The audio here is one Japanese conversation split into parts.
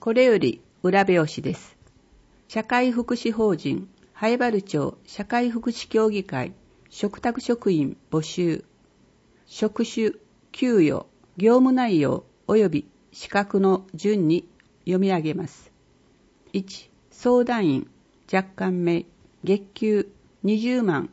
これより裏表紙です。社会福祉法人南風原町社会福祉協議会嘱託職員募集。職種、給与、業務内容及び資格の順に読み上げます。1、相談員、若干名、月給20万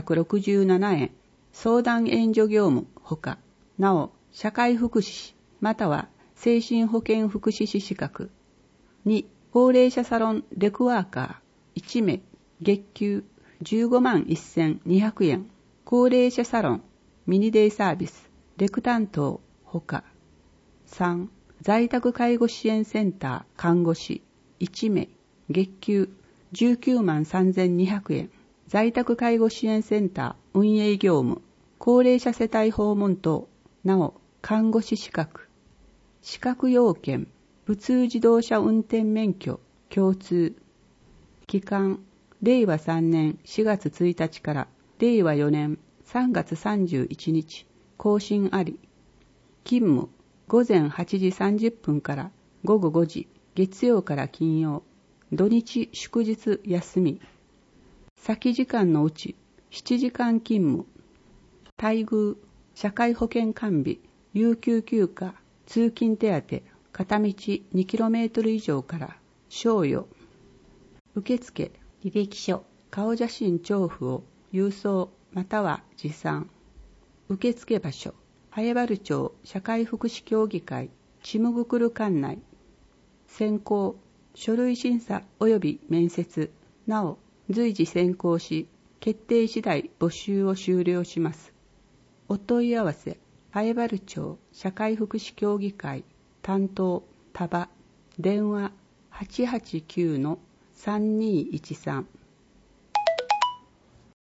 967円、相談援助業務ほか、なお、社会福祉士または精神保健福祉士資格。2、高齢者サロンレクワーカー1名、月給15万1200円、高齢者サロンミニデイサービスレク担当ほか。3、在宅介護支援センター看護師1名、月給19万3200円、在宅介護支援センター運営業務、高齢者世帯訪問等、なお、看護師資格。資格要件、普通自動車運転免許、共通。期間、令和3年4月1日から令和4年3月31日、更新あり。勤務、午前8時30分から午後5時、月曜から金曜、土日祝日休み。先時間のうち7時間勤務。待遇、社会保険完備、有給休暇、通勤手当、片道 2km 以上から賞与。受付、履歴書、顔写真調布を郵送または持参。受付場所、南風原町社会福祉協議会ちむぐくる館内。選考、書類審査及び面接、なお随時選考し、決定次第募集を終了します。お問い合わせ、南風原町社会福祉協議会担当多場、電話 889-3213